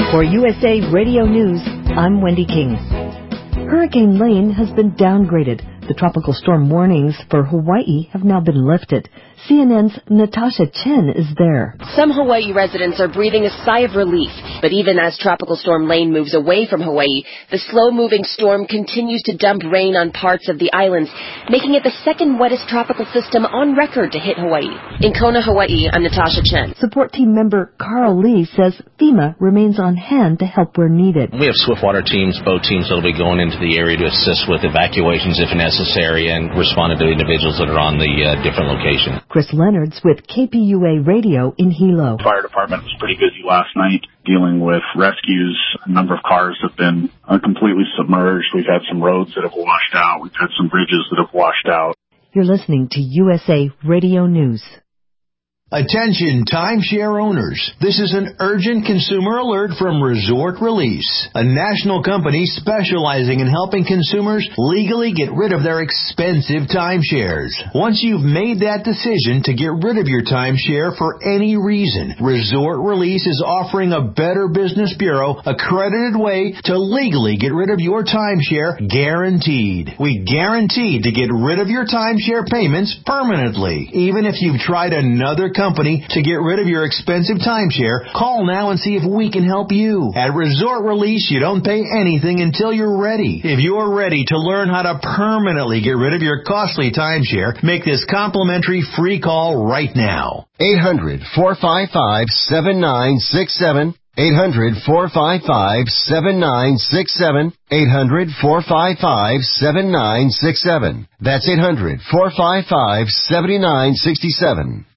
For USA Radio News, I'm Wendy King. Hurricane Lane has been downgraded. The tropical storm warnings for Hawaii have now been lifted. CNN's Natasha Chen is there. Some Hawaii residents are breathing a sigh of relief, but even as Tropical Storm Lane moves away from Hawaii, the slow-moving storm continues to dump rain on parts of the islands, making it the second wettest tropical system on record to hit Hawaii. In Kona, Hawaii, I'm Natasha Chen. Support team member Carl Lee says FEMA remains on hand to help where needed. We have swiftwater teams, boat teams that will be going into the area to assist with evacuations if necessary and responding to individuals that are on the different locations. Chris Leonards with KPUA Radio in Hilo. The fire department was pretty busy last night dealing with rescues. A number of cars have been completely submerged. We've had some roads that have washed out. We've had some bridges that have washed out. You're listening to USA Radio News. Attention timeshare owners. This is an urgent consumer alert from Resort Release, a national company specializing in helping consumers legally get rid of their expensive timeshares. Once you've made that decision to get rid of your timeshare for any reason, Resort Release is offering a Better Business Bureau accredited way to legally get rid of your timeshare guaranteed. We guarantee to get rid of your timeshare payments permanently. Even if you've tried another company to get rid of your expensive timeshare, call now and see if we can help you. At Resort Release, you don't pay anything until you're ready. If you're ready to learn how to permanently get rid of your costly timeshare, make this complimentary free call right now. 800-455-7967. 800-455-7967. 800-455-7967. That's 800-455-7967.